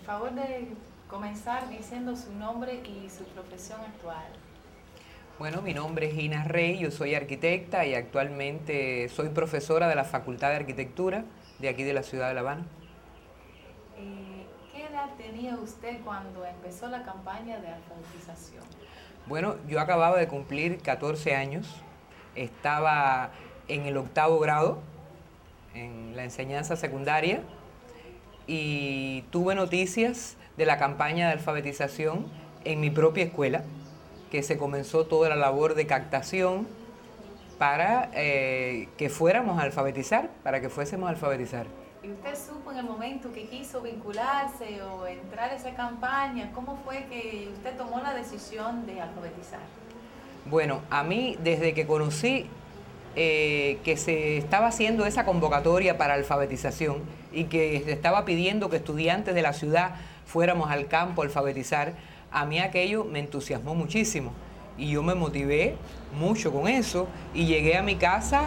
favor de comenzar diciendo su nombre y su profesión actual. Bueno, mi nombre es Gina Rey, yo soy arquitecta y actualmente soy profesora de la Facultad de Arquitectura de aquí de la ciudad de La Habana. ¿Qué edad tenía usted cuando empezó la campaña de alfabetización? Bueno, yo acababa de cumplir 14 años, estaba en el 8º grado, en la enseñanza secundaria, y tuve noticias de la campaña de alfabetización en mi propia escuela, que se comenzó toda la labor de captación para que fuéramos a alfabetizar, para que fuésemos a alfabetizar. ¿Y usted supo en el momento que quiso vincularse o entrar a esa campaña? ¿Cómo fue que usted tomó la decisión de alfabetizar? Bueno, a mí desde que conocí que se estaba haciendo esa convocatoria para alfabetización y que se estaba pidiendo que estudiantes de la ciudad fuéramos al campo a alfabetizar, a mí aquello me entusiasmó muchísimo y yo me motivé mucho con eso y llegué a mi casa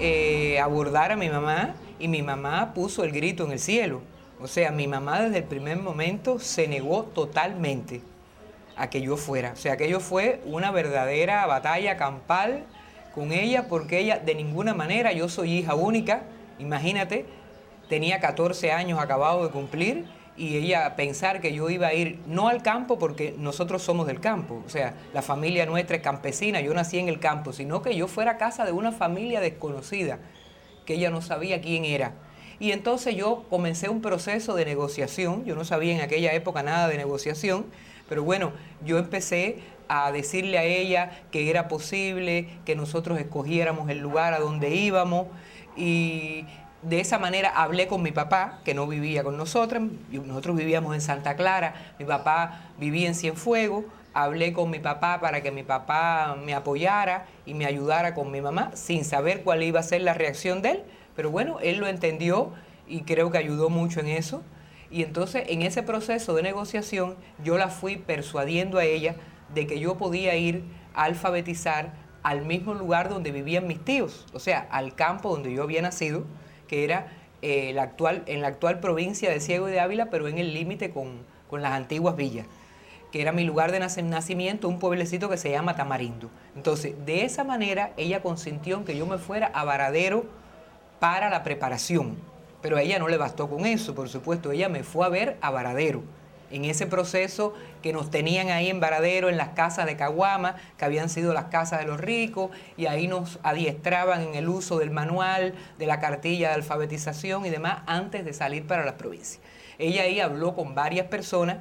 a abordar a mi mamá y mi mamá puso el grito en el cielo. O sea, mi mamá desde el primer momento se negó totalmente a que yo fuera. O sea, aquello fue una verdadera batalla campal con ella, porque ella de ninguna manera, yo soy hija única, imagínate, tenía 14 años acabado de cumplir y ella pensar que yo iba a ir no al campo porque nosotros somos del campo, o sea, la familia nuestra es campesina, yo nací en el campo, sino que yo fuera a casa de una familia desconocida, que ella no sabía quién era. Y entonces yo comencé un proceso de negociación, yo no sabía en aquella época nada de negociación, pero bueno, yo empecé a decirle a ella que era posible que nosotros escogiéramos el lugar a donde íbamos y de esa manera hablé con mi papá, que no vivía con nosotros vivíamos en Santa Clara, mi papá vivía en Cienfuegos, hablé con mi papá para que mi papá me apoyara y me ayudara con mi mamá, sin saber cuál iba a ser la reacción de él, pero bueno, él lo entendió y creo que ayudó mucho en eso. Y entonces en ese proceso de negociación yo la fui persuadiendo a ella de que yo podía ir a alfabetizar al mismo lugar donde vivían mis tíos, o sea, al campo donde yo había nacido, que era en la actual provincia de Ciego de Ávila, pero en el límite con las antiguas villas, que era mi lugar de nacimiento, un pueblecito que se llama Tamarindo. Entonces, de esa manera, ella consintió en que yo me fuera a Varadero para la preparación, pero a ella no le bastó con eso, por supuesto, ella me fue a ver a Varadero, en ese proceso que nos tenían ahí en Varadero, en las casas de Caguama, que habían sido las casas de los ricos, y ahí nos adiestraban en el uso del manual, de la cartilla de alfabetización y demás, antes de salir para la provincia. Ella ahí habló con varias personas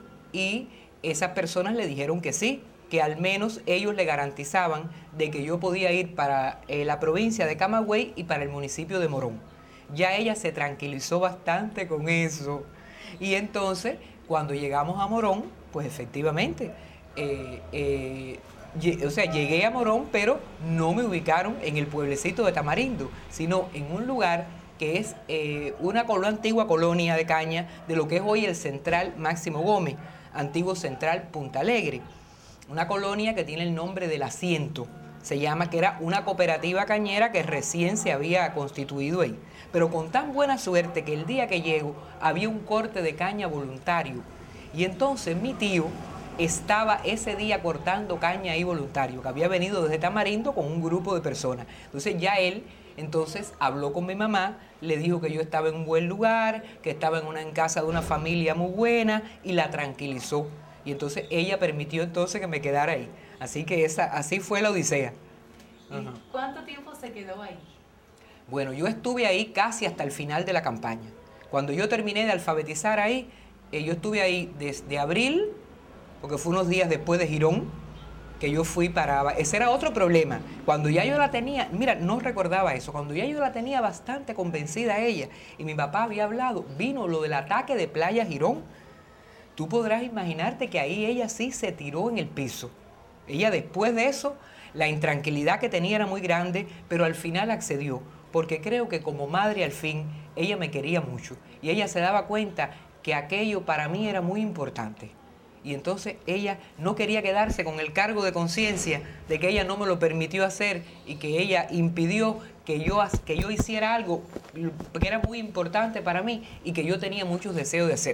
y esas personas le dijeron que sí, que al menos ellos le garantizaban de que yo podía ir para la provincia de Camagüey y para el municipio de Morón. Ya ella se tranquilizó bastante con eso. Y entonces, cuando llegamos a Morón, pues efectivamente, llegué a Morón, pero no me ubicaron en el pueblecito de Tamarindo, sino en un lugar que es una antigua colonia de caña de lo que es hoy el Central Máximo Gómez, antiguo Central Punta Alegre. Una colonia que tiene el nombre del Asiento, se llama, que era una cooperativa cañera que recién se había constituido ahí. Pero con tan buena suerte que el día que llego había un corte de caña voluntario. Y entonces mi tío estaba ese día cortando caña ahí voluntario, que había venido desde Tamarindo con un grupo de personas. Entonces ya él entonces habló con mi mamá, le dijo que yo estaba en un buen lugar, que estaba en casa de una familia muy buena y la tranquilizó. Y entonces ella permitió entonces que me quedara ahí. Así que así fue la odisea. ¿Y cuánto tiempo se quedó ahí? Bueno, yo estuve ahí casi hasta el final de la campaña. Cuando yo terminé de alfabetizar ahí, yo estuve ahí desde abril, porque fue unos días después de Girón, que yo fui para... Ese era otro problema. Cuando ya yo la tenía, mira, no recordaba eso, cuando ya yo la tenía bastante convencida a ella, y mi papá había hablado, vino lo del ataque de Playa Girón, tú podrás imaginarte que ahí ella sí se tiró en el piso. Ella después de eso, la intranquilidad que tenía era muy grande, pero al final accedió, porque creo que como madre al fin, ella me quería mucho, y ella se daba cuenta que aquello para mí era muy importante. Y entonces ella no quería quedarse con el cargo de conciencia de que ella no me lo permitió hacer y que ella impidió que yo hiciera algo que era muy importante para mí y que yo tenía muchos deseos de hacer.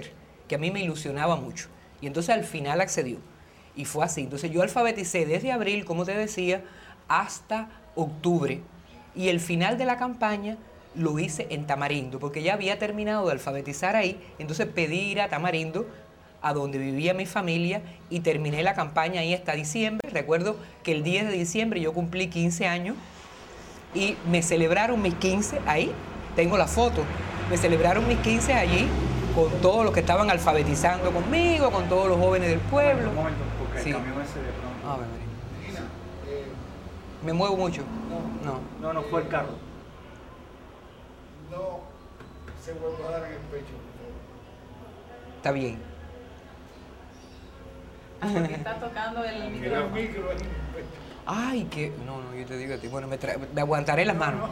que a mí me ilusionaba mucho. Y entonces al final accedió. Y fue así. Entonces yo alfabeticé desde abril, como te decía, hasta octubre. Y el final de la campaña lo hice en Tamarindo, porque ya había terminado de alfabetizar ahí. Entonces pedí ir a Tamarindo, a donde vivía mi familia, y terminé la campaña ahí hasta diciembre. Recuerdo que el 10 de diciembre yo cumplí 15 años y me celebraron mis 15 ahí. Tengo la foto. Me celebraron mis 15 allí con todos los que estaban alfabetizando conmigo, con todos los jóvenes del pueblo. Un momento, porque Sí. el camión ese de pronto. A ver, ¿me muevo mucho? No. No fue el carro. No se vuelve a dar en el pecho, por Está bien. Porque está tocando el favor. El micrófono. micro en el pecho. Ay, que... No, yo te digo a ti. Bueno, me aguantaré las manos.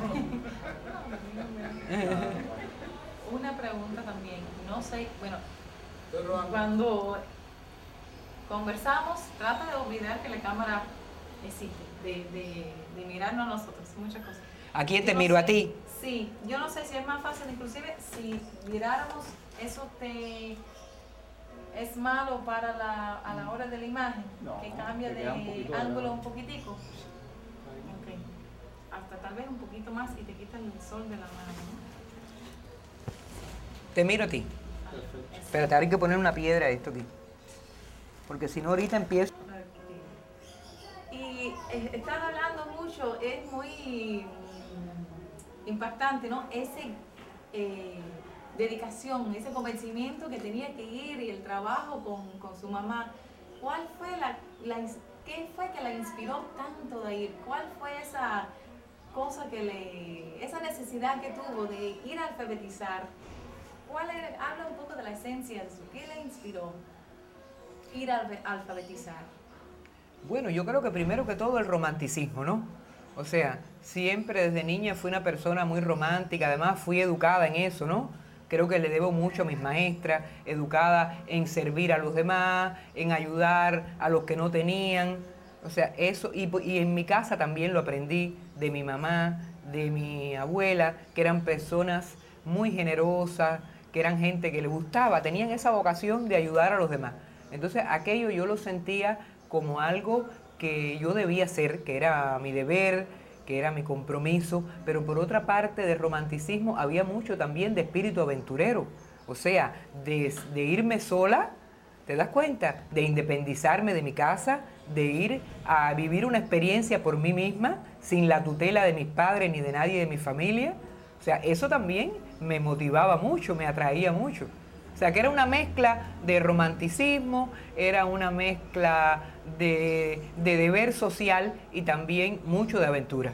Una pregunta también, no sé, bueno, Pero cuando conversamos, trata de olvidar que la cámara existe, de mirarnos a nosotros, muchas cosas. ¿A quién Yo te no miro? ¿A sé- ti? Sí, yo no sé si es más fácil, inclusive si miráramos, eso es malo para a la hora de la imagen, No, que cambia te de queda un poquito de ángulo lado. un poquitico. Ok. Hasta tal vez un poquito más y te quita el sol de la mano, ¿no? Te miro a ti. Espérate, ahora hay que poner una piedra a esto aquí. Porque si no, ahorita empiezo. Y están hablando mucho, es muy impactante, ¿no? Ese dedicación, ese convencimiento que tenía que ir y el trabajo con su mamá. ¿Cuál fue qué fue que la inspiró tanto de ir? ¿Cuál fue esa cosa esa necesidad que tuvo de ir a alfabetizar? Habla un poco de la esencia de eso. ¿Qué le inspiró ir a alfabetizar? Bueno, yo creo que primero que todo el romanticismo, ¿no? O sea, siempre desde niña fui una persona muy romántica, además fui educada en eso, ¿no? Creo que le debo mucho a mis maestras, educada en servir a los demás, en ayudar a los que no tenían. O sea, eso, y en mi casa también lo aprendí de mi mamá, de mi abuela, que eran personas muy generosas, que eran gente que le gustaba, tenían esa vocación de ayudar a los demás. Entonces aquello yo lo sentía como algo que yo debía hacer, que era mi deber, que era mi compromiso, pero por otra parte de romanticismo había mucho también de espíritu aventurero, o sea, de irme sola, ¿te das cuenta? De independizarme de mi casa, de ir a vivir una experiencia por mí misma, sin la tutela de mis padres ni de nadie de mi familia. O sea, eso también me motivaba mucho, me atraía mucho. O sea, que era una mezcla de romanticismo, era una mezcla de deber social y también mucho de aventura.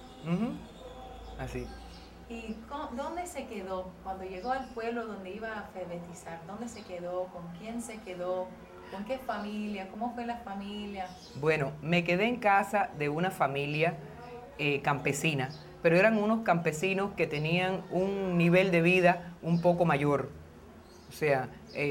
Así. ¿Y dónde se quedó cuando llegó al pueblo donde iba a alfabetizar? ¿Dónde se quedó? ¿Con quién se quedó? ¿Con qué familia? ¿Cómo fue la familia? Bueno, me quedé en casa de una familia campesina, pero eran unos campesinos que tenían un nivel de vida un poco mayor. O sea,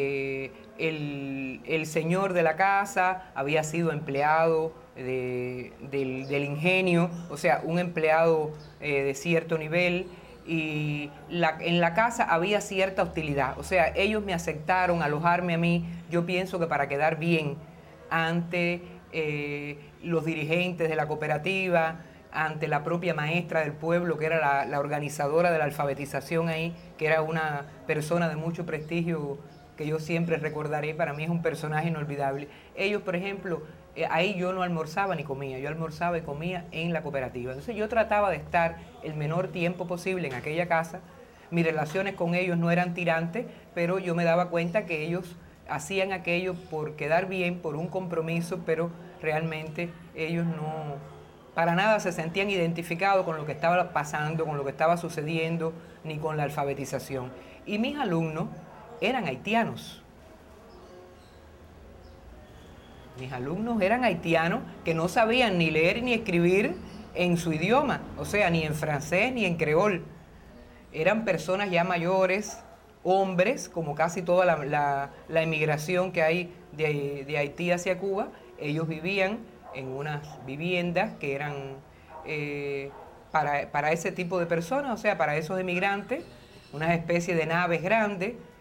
el señor de la casa había sido empleado del ingenio, o sea, un empleado de cierto nivel, y en la casa había cierta hostilidad. O sea, ellos me aceptaron alojarme a mí, yo pienso que para quedar bien ante los dirigentes de la cooperativa, ante la propia maestra del pueblo, que era la organizadora de la alfabetización ahí, que era una persona de mucho prestigio que yo siempre recordaré, para mí es un personaje inolvidable. Ellos, por ejemplo, ahí yo no almorzaba ni comía, yo almorzaba y comía en la cooperativa. Entonces yo trataba de estar el menor tiempo posible en aquella casa. Mis relaciones con ellos no eran tirantes, pero yo me daba cuenta que ellos hacían aquello por quedar bien, por un compromiso, pero realmente ellos no, para nada se sentían identificados con lo que estaba pasando, con lo que estaba sucediendo, ni con la alfabetización. Y mis alumnos eran haitianos. Mis alumnos eran haitianos que no sabían ni leer ni escribir en su idioma, o sea, ni en francés ni en creol. Eran personas ya mayores, hombres, como casi toda la inmigración que hay de Haití hacia Cuba. Ellos vivían en unas viviendas que eran para ese tipo de personas, o sea, para esos emigrantes, unas especies de naves grandes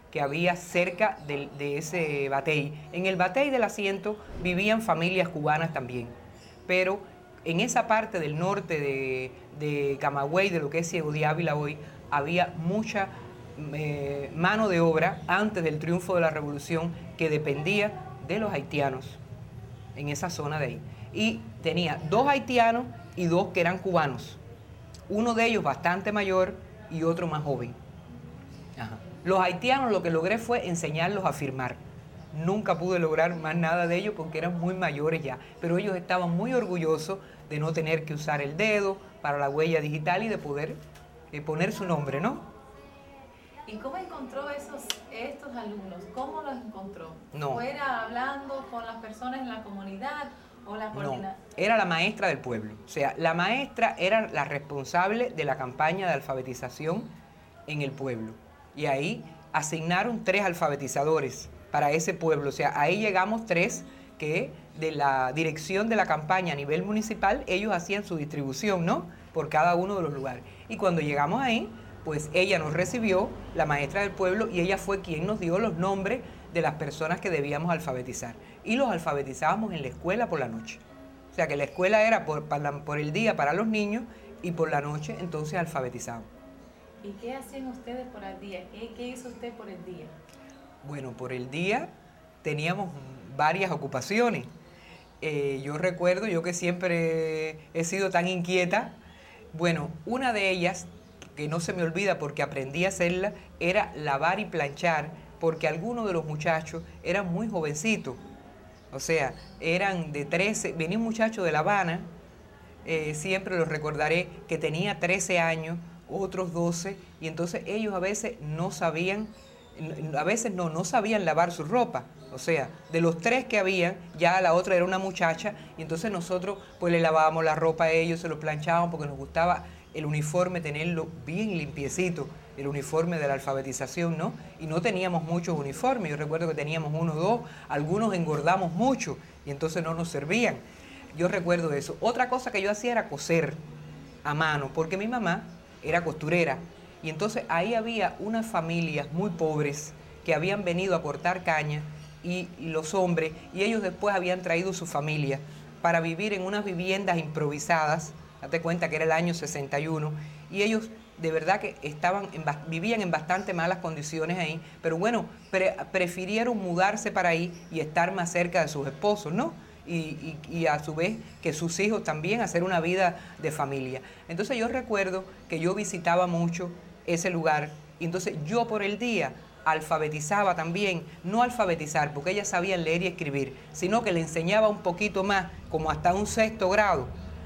que había cerca de ese batey. En el batey del asiento vivían familias cubanas también, pero en esa parte del norte de Camagüey, de lo que es Ciego de Ávila hoy, había mucha mano de obra antes del triunfo de la revolución que dependía de los haitianos en esa zona de ahí. Y tenía 2 haitianos y 2 que eran cubanos. Uno de ellos bastante mayor y otro más joven. Ajá. Los haitianos lo que logré fue enseñarlos a firmar. Nunca pude lograr más nada de ellos porque eran muy mayores ya, pero ellos estaban muy orgullosos de no tener que usar el dedo para la huella digital y de poder poner su nombre, ¿no? ¿Y cómo encontró estos alumnos? ¿Cómo los encontró? No. ¿Fuera hablando con las personas en la comunidad o la coordinación? No, era la maestra del pueblo. O sea, la maestra era la responsable de la campaña de alfabetización en el pueblo. Y ahí asignaron 3 alfabetizadores para ese pueblo. O sea, ahí llegamos 3 que de la dirección de la campaña a nivel municipal, ellos hacían su distribución, ¿no? Por cada uno de los lugares. Y cuando llegamos ahí, pues ella nos recibió, la maestra del pueblo, y ella fue quien nos dio los nombres de las personas que debíamos alfabetizar. Y los alfabetizábamos en la escuela por la noche. O sea que la escuela era por el día para los niños y por la noche entonces alfabetizábamos. ¿Y qué hacían ustedes por el día? ¿Qué hizo usted por el día? Bueno, por el día teníamos varias ocupaciones. Yo recuerdo, yo que siempre he sido tan inquieta, bueno, una de ellas, que no se me olvida porque aprendí a hacerla, era lavar y planchar, porque algunos de los muchachos eran muy jovencitos. O sea, eran de 13, venía un muchacho de La Habana, siempre lo recordaré, que tenía 13 años, otros 12, y entonces ellos a veces no sabían lavar su ropa. O sea, de los 3 que había, ya la otra era una muchacha, y entonces nosotros pues le lavábamos la ropa a ellos, se lo planchábamos porque nos gustaba el uniforme, tenerlo bien limpiecito, el uniforme de la alfabetización, ¿no? Y no teníamos muchos uniformes, yo recuerdo que teníamos 1 o 2, algunos engordamos mucho y entonces no nos servían. Yo recuerdo eso. Otra cosa que yo hacía era coser a mano, porque mi mamá era costurera, y entonces ahí había unas familias muy pobres que habían venido a cortar caña, y los hombres, y ellos después habían traído su familia para vivir en unas viviendas improvisadas. Date cuenta que era el año 61, y ellos de verdad que vivían en bastante malas condiciones ahí, pero bueno, prefirieron mudarse para ahí y estar más cerca de sus esposos, ¿no? Y a su vez que sus hijos también, hacer una vida de familia. Entonces yo recuerdo que yo visitaba mucho ese lugar, y entonces yo por el día alfabetizaba también, no alfabetizar porque ellas sabían leer y escribir, sino que le enseñaba un poquito más, como hasta un 6º grado,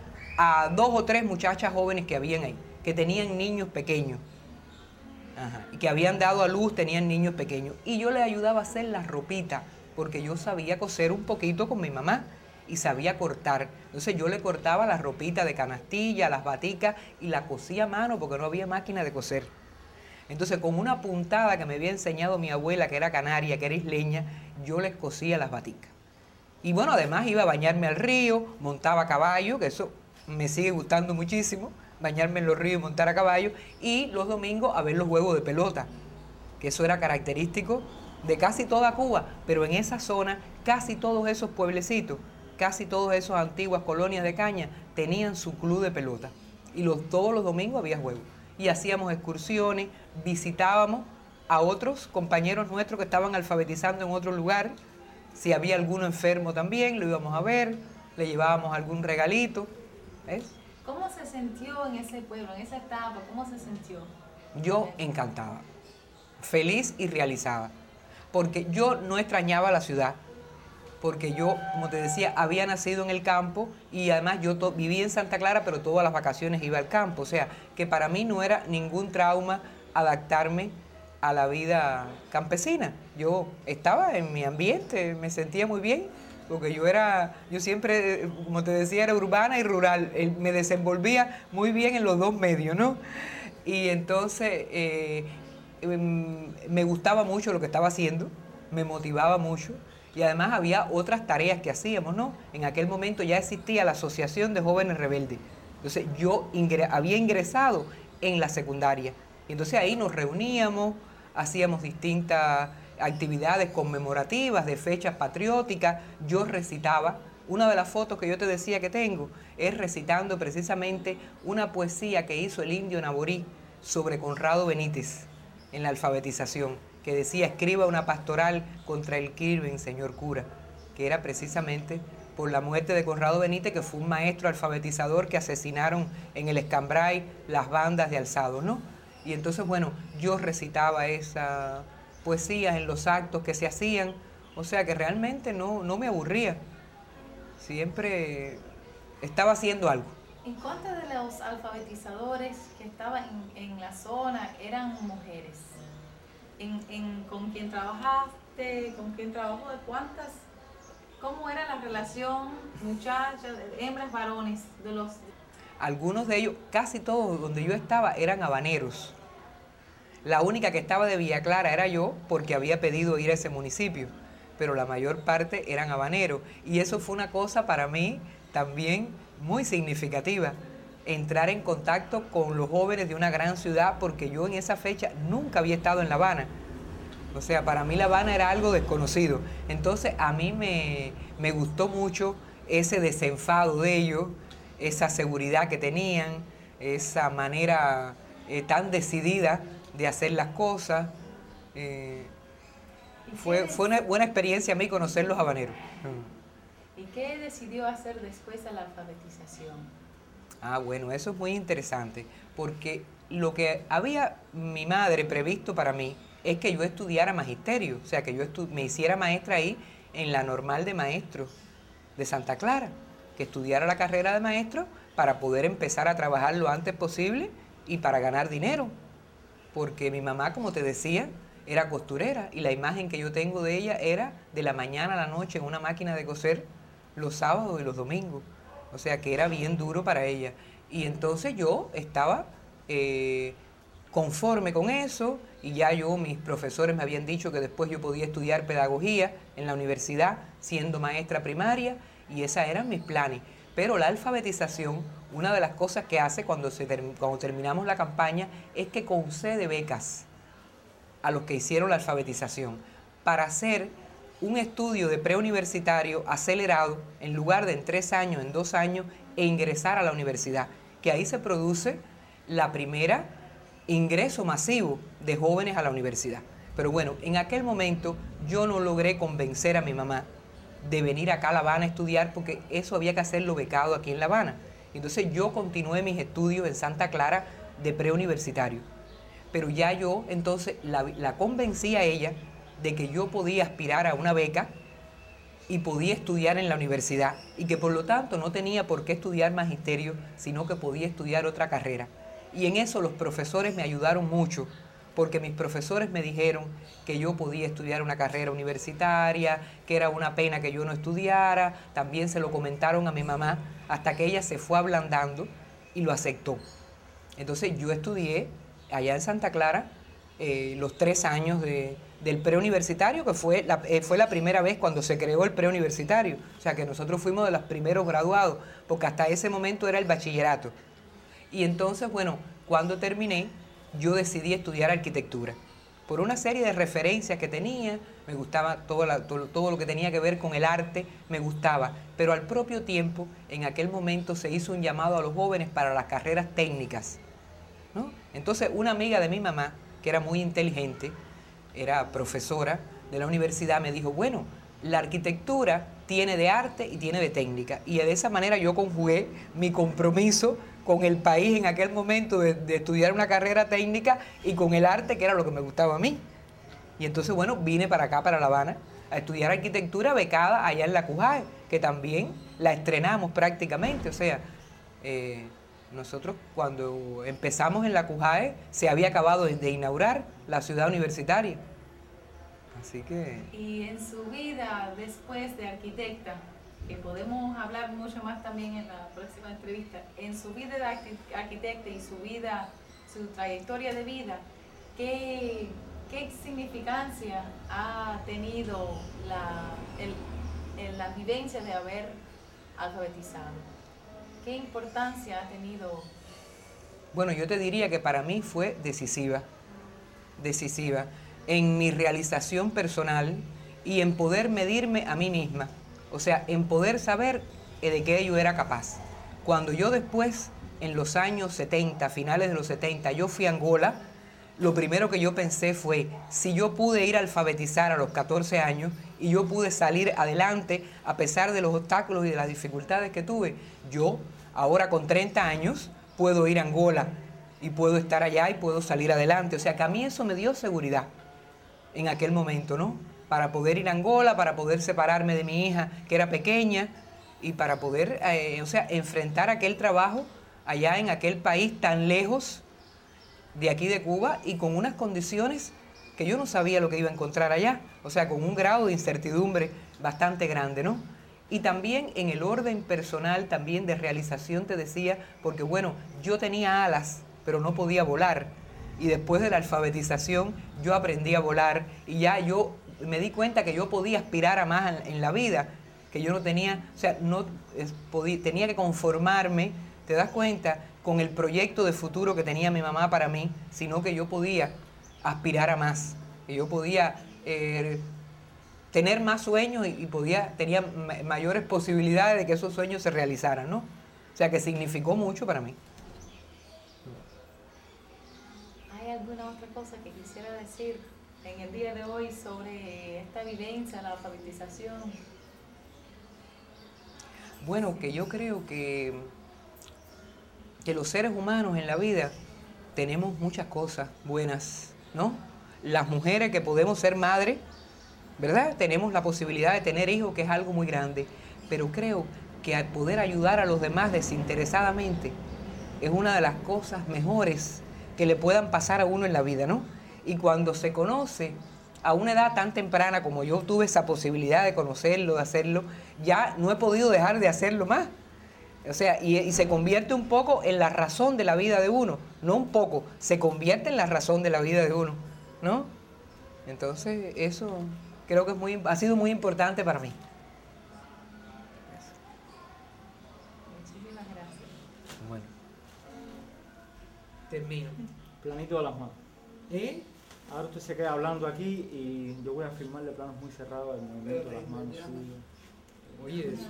a 2 o 3 muchachas jóvenes que habían ahí, que tenían niños pequeños. Ajá. Y que habían dado a luz, tenían niños pequeños. Y yo les ayudaba a hacer las ropitas, porque yo sabía coser un poquito con mi mamá y sabía cortar. Entonces yo le cortaba las ropitas de canastilla, las baticas, y la cosía a mano porque no había máquina de coser. Entonces con una puntada que me había enseñado mi abuela, que era canaria, que era isleña, yo les cosía las baticas. Y bueno, además iba a bañarme al río, montaba a caballo, que eso me sigue gustando muchísimo, bañarme en los ríos y montar a caballo, y los domingos a ver los juegos de pelota, que eso era característico de casi toda Cuba, pero en esa zona casi todos esos pueblecitos, casi todas esas antiguas colonias de caña tenían su club de pelota, y todos los domingos había juegos, y hacíamos excursiones, visitábamos a otros compañeros nuestros que estaban alfabetizando en otro lugar. Si había alguno enfermo también, lo íbamos a ver, le llevábamos algún regalito. ¿Ves? ¿Cómo se sintió en ese pueblo, en esa etapa? ¿Cómo se sintió? Yo encantada, feliz y realizada, porque yo no extrañaba la ciudad, porque yo, como te decía, había nacido en el campo, y además yo vivía en Santa Clara, pero todas las vacaciones iba al campo. O sea, que para mí no era ningún trauma adaptarme a la vida campesina. Yo estaba en mi ambiente, me sentía muy bien, porque yo siempre, como te decía, era urbana y rural. Me desenvolvía muy bien en los 2 medios, ¿no? Y entonces me gustaba mucho lo que estaba haciendo, me motivaba mucho, y además había otras tareas que hacíamos, ¿no? En aquel momento ya existía la Asociación de Jóvenes Rebeldes. Entonces yo había ingresado en la secundaria. Y entonces ahí nos reuníamos, hacíamos distintas actividades conmemorativas de fechas patrióticas, yo recitaba. Una de las fotos que yo te decía que tengo es recitando precisamente una poesía que hizo el indio Naborí sobre Conrado Benítez en la alfabetización, que decía: escriba una pastoral contra el crimen, señor cura, que era precisamente por la muerte de Conrado Benítez, que fue un maestro alfabetizador que asesinaron en el Escambray las bandas de alzados, ¿no? Y entonces, bueno, yo recitaba esa poesía en los actos que se hacían, o sea que realmente no me aburría, siempre estaba haciendo algo. ¿En cuántos de los alfabetizadores que estaban en la zona eran mujeres? ¿Con quién trabajaste? ¿Con quién trabajó? ¿De cuántas? ¿Cómo era la relación muchachas, hembras, varones? Algunos de ellos, casi todos donde yo estaba, eran habaneros. La única que estaba de Villa Clara era yo, porque había pedido ir a ese municipio, pero la mayor parte eran habaneros. Y eso fue una cosa para mí también muy significativa, entrar en contacto con los jóvenes de una gran ciudad, porque yo en esa fecha nunca había estado en La Habana. O sea, para mí La Habana era algo desconocido. Entonces a mí me gustó mucho ese desenfado de ellos, esa seguridad que tenían, esa manera tan decidida de hacer las cosas. Fue una buena experiencia a mí conocer los habaneros. ¿Y qué decidió hacer después de la alfabetización? Bueno, eso es muy interesante, porque lo que había mi madre previsto para mí es que yo estudiara magisterio, o sea, que yo me hiciera maestra ahí en la normal de maestros de Santa Clara, que estudiara la carrera de maestro para poder empezar a trabajar lo antes posible y para ganar dinero, porque mi mamá, como te decía, era costurera y la imagen que yo tengo de ella era de la mañana a la noche en una máquina de coser los sábados y los domingos, o sea que era bien duro para ella. Y entonces yo estaba conforme con eso, y ya mis profesores me habían dicho que después yo podía estudiar pedagogía en la universidad siendo maestra primaria, y esos eran mis planes. Pero la alfabetización, una de las cosas que hace cuando terminamos la campaña es que concede becas a los que hicieron la alfabetización para hacer un estudio de preuniversitario acelerado en lugar de en 3 años, en 2 años, e ingresar a la universidad, que ahí se produce la primera ingreso masivo de jóvenes a la universidad. Pero bueno, en aquel momento yo no logré convencer a mi mamá de venir acá a La Habana a estudiar, porque eso había que hacerlo becado aquí en La Habana. Entonces yo continué mis estudios en Santa Clara de preuniversitario. Pero ya yo entonces la convencí a ella de que yo podía aspirar a una beca y podía estudiar en la universidad, y que por lo tanto no tenía por qué estudiar magisterio, sino que podía estudiar otra carrera. Y en eso los profesores me ayudaron mucho, porque mis profesores me dijeron que yo podía estudiar una carrera universitaria, que era una pena que yo no estudiara. También se lo comentaron a mi mamá, hasta que ella se fue ablandando y lo aceptó. Entonces yo estudié allá en Santa Clara los 3 años del preuniversitario, que fue la primera vez cuando se creó el preuniversitario. O sea que nosotros fuimos de los primeros graduados, porque hasta ese momento era el bachillerato. Y entonces, bueno, cuando terminé, yo decidí estudiar arquitectura. Por una serie de referencias que tenía, me gustaba todo lo que tenía que ver con el arte, me gustaba. Pero al propio tiempo, en aquel momento se hizo un llamado a los jóvenes para las carreras técnicas, ¿no? Entonces, una amiga de mi mamá, que era muy inteligente, era profesora de la universidad, me dijo: bueno, la arquitectura tiene de arte y tiene de técnica. Y de esa manera yo conjugué mi compromiso con el país en aquel momento de estudiar una carrera técnica y con el arte, que era lo que me gustaba a mí. Y entonces, bueno, vine para acá, para La Habana, a estudiar arquitectura becada allá en la CUJAE, que también la estrenamos prácticamente. O sea, nosotros cuando empezamos en la CUJAE se había acabado de inaugurar la ciudad universitaria. Así que... Y en su vida después de arquitecta, que podemos hablar mucho más también en la próxima entrevista, en su vida de arquitecta y su trayectoria de vida, ¿qué significancia ha tenido la vivencia de haber alfabetizado? ¿Qué importancia ha tenido? Bueno, yo te diría que para mí fue decisiva. decisiva en mi realización personal y en poder medirme a mí misma. O sea, en poder saber de qué yo era capaz. Cuando yo después, en los años 70, finales de los 70, yo fui a Angola, lo primero que yo pensé fue, si yo pude ir a alfabetizar a los 14 años y yo pude salir adelante a pesar de los obstáculos y de las dificultades que tuve, yo ahora con 30 años puedo ir a Angola y puedo estar allá y puedo salir adelante. O sea, que a mí eso me dio seguridad en aquel momento, ¿no? Para poder ir a Angola, para poder separarme de mi hija, que era pequeña, y para poder, o sea, enfrentar aquel trabajo allá en aquel país tan lejos de aquí de Cuba y con unas condiciones que yo no sabía lo que iba a encontrar allá. O sea, con un grado de incertidumbre bastante grande, ¿no? Y también en el orden personal, también de realización, te decía, porque bueno, yo tenía alas, pero no podía volar. Y después de la alfabetización, yo aprendí a volar y ya yo me di cuenta que yo podía aspirar a más en la vida, que yo no tenía, o sea, tenía que conformarme, ¿te das cuenta?, con el proyecto de futuro que tenía mi mamá para mí, sino que yo podía aspirar a más, que yo podía tener más sueños y tenía mayores posibilidades de que esos sueños se realizaran, ¿no? O sea, que significó mucho para mí. ¿Hay alguna otra cosa que quisiera decir en el día de hoy sobre esta vivencia, la alfabetización? Bueno, que yo creo que los seres humanos en la vida tenemos muchas cosas buenas, ¿no? Las mujeres que podemos ser madres, ¿verdad? Tenemos la posibilidad de tener hijos, que es algo muy grande, pero creo que al poder ayudar a los demás desinteresadamente es una de las cosas mejores que le puedan pasar a uno en la vida, ¿no? Y cuando se conoce a una edad tan temprana como yo tuve esa posibilidad de conocerlo, de hacerlo, ya no he podido dejar de hacerlo más. O sea, y se convierte un poco en la razón de la vida de uno, no un poco, se convierte en la razón de la vida de uno, ¿no? Entonces, eso creo que ha sido muy importante para mí. Muchísimas gracias. Bueno, termino. Planito de las manos. ¿Eh? Ahora usted se queda hablando aquí y yo voy a firmarle planos muy cerrados del movimiento de las manos suyas. Oye, eso.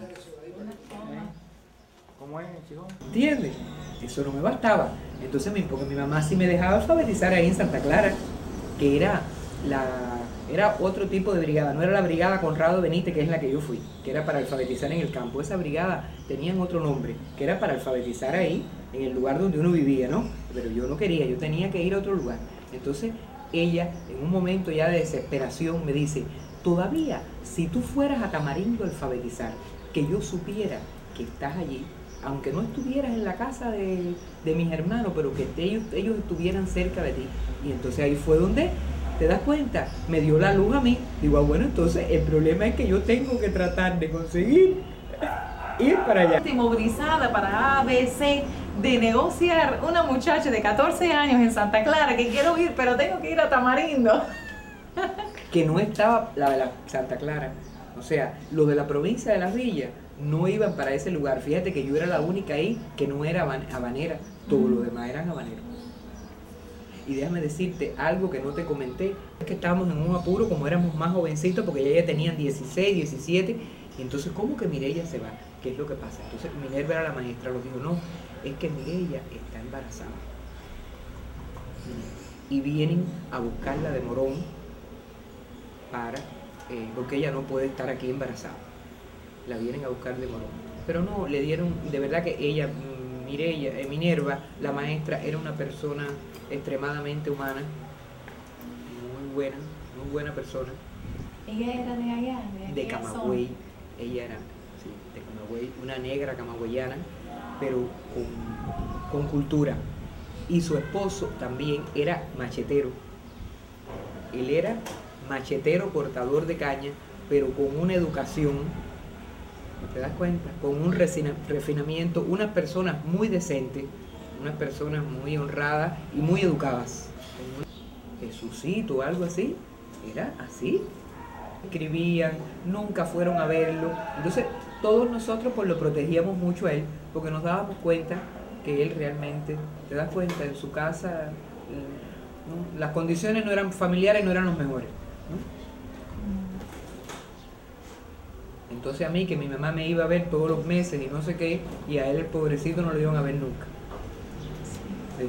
¿Cómo es, chico? ¿Entiendes? Eso no me bastaba. Entonces, porque mi mamá sí me dejaba alfabetizar ahí en Santa Clara, que era otro tipo de brigada, no era la brigada Conrado Benítez, que es la que yo fui, que era para alfabetizar en el campo. Esa brigada tenían otro nombre, que era para alfabetizar ahí, en el lugar donde uno vivía, ¿no? Pero yo no quería, yo tenía que ir a otro lugar. Entonces, ella, en un momento ya de desesperación, me dice, todavía, si tú fueras a Tamarindo a alfabetizar, que yo supiera que estás allí, aunque no estuvieras en la casa de mis hermanos, pero que ellos estuvieran cerca de ti. Y entonces ahí fue donde, ¿te das cuenta? Me dio la luz a mí. Digo, bueno, entonces el problema es que yo tengo que tratar de conseguir ir para allá. Movilizada para ABC, de negociar una muchacha de 14 años en Santa Clara, que quiero ir, pero tengo que ir a Tamarindo. Que no estaba la de la Santa Clara. O sea, los de la provincia de Las Villas no iban para ese lugar. Fíjate que yo era la única ahí que no era habanera. Todos los demás eran habaneros. Y déjame decirte algo que no te comenté. Es que estábamos en un apuro, como éramos más jovencitos, porque ya tenían 16, 17. Y entonces, ¿cómo que Mireya se va? ¿Qué es lo que pasa? Entonces Minerva era la maestra, lo dijo, no, es que Mireya está embarazada. Y vienen a buscarla de Morón porque ella no puede estar aquí embarazada. La vienen a buscar de Morón. Pero no, le dieron, de verdad que ella, Minerva, la maestra, era una persona extremadamente humana, muy buena persona. Ella era de allá, de Camagüey. Ella era, sí, de Camagüey, una negra camagüeyana, pero con cultura. Y su esposo también era machetero. Él era machetero, cortador de caña, pero con una educación, ¿te das cuenta? Con un refinamiento, unas personas muy decentes, unas personas muy honradas y muy educadas. Jesucito o algo así, era así. Escribían, nunca fueron a verlo. Entonces, todos nosotros pues lo protegíamos mucho a él, porque nos dábamos cuenta que él realmente, te das cuenta, en su casa ¿no? Las condiciones no eran familiares, no eran los mejores, ¿no? Entonces a mí, que mi mamá me iba a ver todos los meses y no sé qué, y a él, el pobrecito, no lo iban a ver nunca. Sí.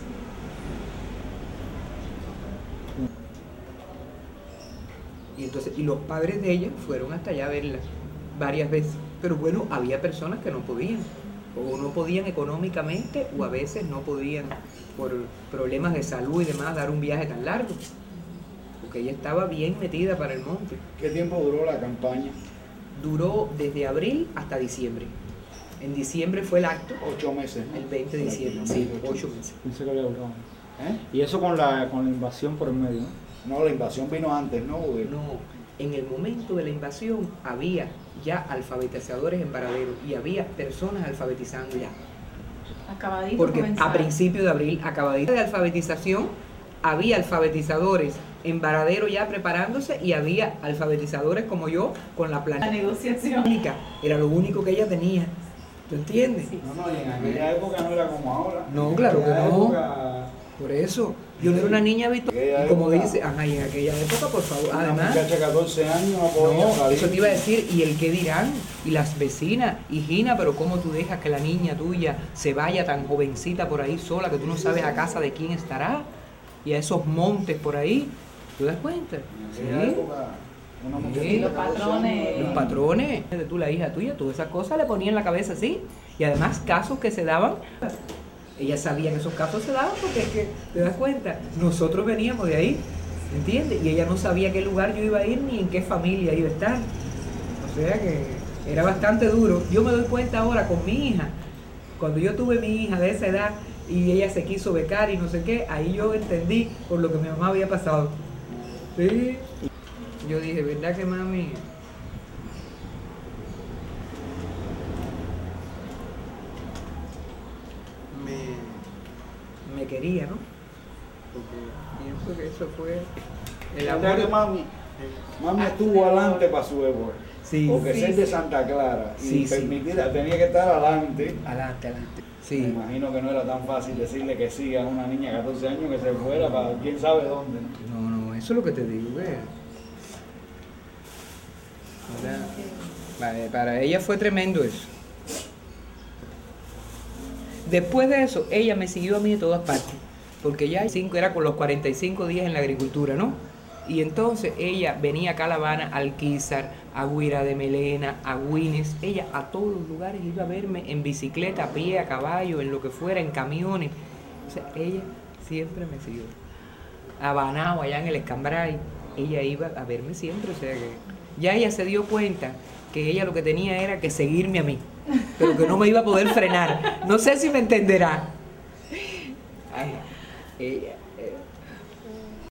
Y entonces, y los padres de ella fueron hasta allá a verla varias veces. Pero bueno, había personas que no podían, o no podían económicamente, o a veces no podían por problemas de salud y demás dar un viaje tan largo, porque ella estaba bien metida para el monte. ¿Qué tiempo duró la campaña? Duró desde abril hasta diciembre. En diciembre fue el acto, 8 meses, ¿no? el 20 de diciembre, sí, 8 meses. Pensé que había durado. ¿Eh? Y eso con la invasión por el medio, ¿no? No, la invasión vino antes, ¿no? Porque No, en el momento de la invasión había ya alfabetizadores en Varadero y había personas alfabetizando ya. Acabadito Porque comenzar. a principios de abril, acabadito de alfabetización, había alfabetizadores en Varadero ya preparándose y había alfabetizadores como yo con la La plancha. negociación. Era lo único que ella tenía. ¿Tú entiendes? Sí. no, y en aquella época no era como ahora. No, claro En que aquella no. época, Por eso, yo no era una niña habitual. Aquella Como época- dice, ajá, y en aquella época, por favor, una además. muchacha de 14 años no podía No, salir. eso te iba a decir, y el qué dirán, y las vecinas, hijina, pero cómo tú dejas que la niña tuya se vaya tan jovencita por ahí sola, que tú no sabes a casa de quién estará, y a esos montes por ahí, ¿tú das cuenta? En aquella Sí. época, una muchachita Sí. de Los 14 patrones. años, Los patrones de tú, la hija tuya, todas esas cosas le ponían en la cabeza así, y además casos que se daban, ella sabía que esos casos se daban porque es que, ¿te das cuenta? Nosotros veníamos de ahí, ¿entiendes? Y ella no sabía a qué lugar yo iba a ir ni en qué familia iba a estar. O sea que era bastante duro. Yo me doy cuenta ahora con mi hija, cuando yo tuve mi hija de esa edad y ella se quiso becar y no sé qué, ahí yo entendí por lo que mi mamá había pasado. Sí. Yo dije, ¿verdad que mami? Me quería, ¿no? Porque pienso que eso fue el La verdad que amor. mami estuvo adelante para su época. Sí, Porque Sí, ser de sí. Santa Clara y Sí, sí. permitida, tenía que estar adelante. Adelante, adelante. Me Sí. imagino que no era tan fácil decirle que sí a una niña de 14 años que se fuera para quién sabe dónde. No, no, eso es lo que te digo, vea. Para ella fue tremendo eso. Después de eso, ella me siguió a mí de todas partes, porque ya era con los 45 días en la agricultura, ¿no? Y entonces ella venía acá a La Habana, a Alquizar, a Guira de Melena, a Guines, ella a todos los lugares iba a verme en bicicleta, a pie, a caballo, en lo que fuera, en camiones. O sea, ella siempre me siguió. A Banao, allá en el Escambray, ella iba a verme siempre, o sea que ya ella se dio cuenta que ella lo que tenía era que seguirme a mí, pero que no me iba a poder frenar. No sé si me entenderá. Ay, ella,